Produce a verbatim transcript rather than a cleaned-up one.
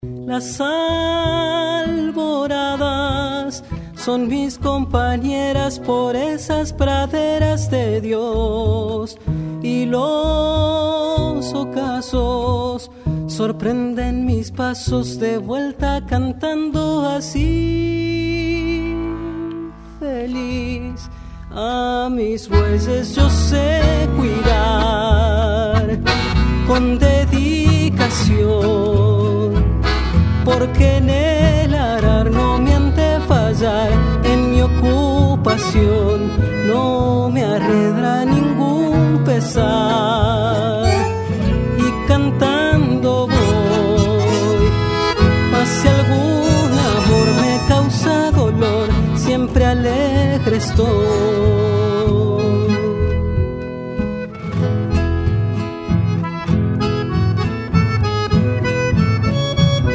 Las alboradas son mis compañeras por esas praderas de Dios, y los ocasos sorprenden mis pasos de vuelta cantando así. Feliz a mis bueyes yo sé cuidar con dedicación, porque en el arar no me han de fallar, en mi ocupación no me arredra ningún pesar, y cantando voy, mas si algún amor me causa dolor, siempre alegre estoy.